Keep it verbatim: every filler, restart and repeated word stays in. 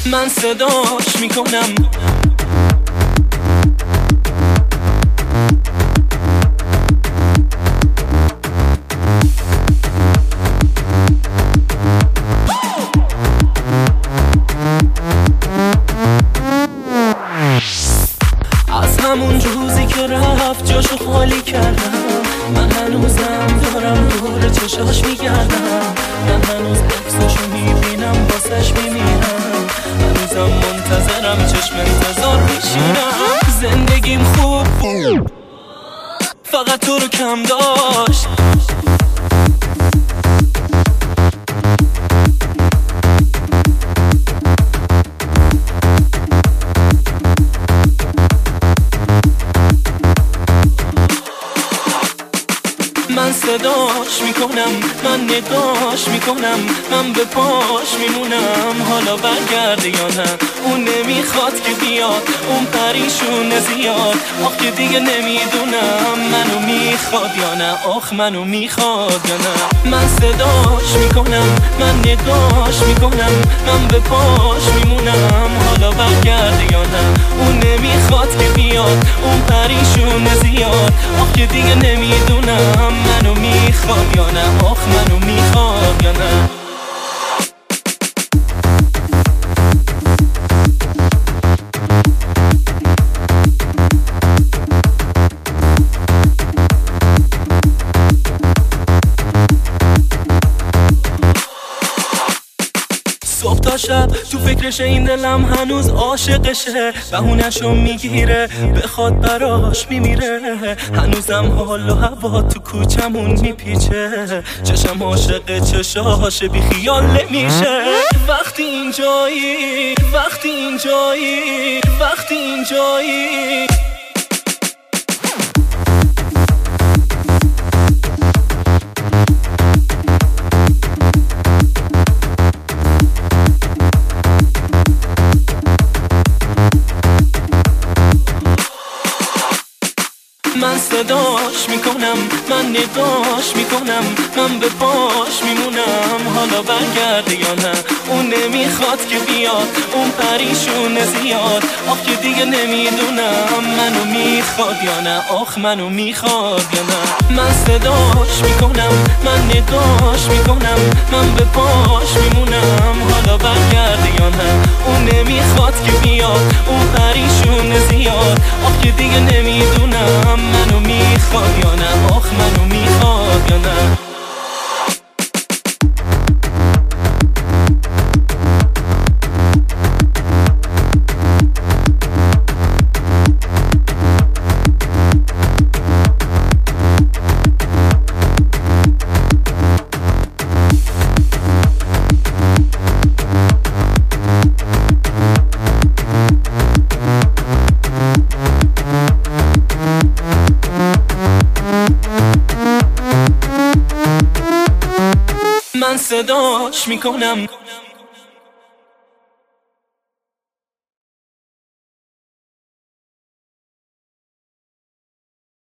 من صداش میکنم. از همون روزی که رفت جاشو خالی کردم، من هنوزم دارم دور چشاش میگردم، من هنوز عکساشو میبینم واسش میمیرم، هنوزم منتظرم چشم انتظار میشینم. زندگیم خوب بود فقط تو رو کم داشت. من صداش میکنم، من نگاش میکنم، من به پاش میمونم. حالا برگرده یا نه، اون نمیخواد که بیاد، اون پریشونه زیاد. آخ که دیگه نمیدونم منو میخواد یا نه، آخ منو میخواد یا نه. من صداش میکنم، من نگاش میکنم، من به پاش میمونم. حالا برگرده یا نه، اون نمیخواد که بیاد، اون پریشونه زیاد. آخ که دیگه نمیدونم منو میخواد یا نه، آخ منو میخواد یا نه. صبح تا شب تو فکرش، این دلم هنوز عاشقشه. بهونه‌شو میگیره بخواد براش میمیره. هنوزم حال و هوا تو کوچمون میپیچه. چشم عاشق چشاش بی خیال نمیشه. وقتی اینجایی، وقتی اینجایی، وقتی اینجایی. من صداش میکنم، من نگاش میکنم، من به پاش میمونم. حالا برگرده یا نه، اون نمیخواد که بیاد، اون پریشونه زیاد. آخ که دیگه نمیدونم منو میخواد یا نه، آخ منو میخواد یا نه. من صداش میکنم، من نگاش میکنم، من به پاش میمونم. حالا برگرده یا نه، اون نمیخواد که بیاد، اون پریشونه زیاد. آخ که دیگه نمیدونم منو میخواد یا نه، آخ منو میخواد یا نه. من صداش میکنم.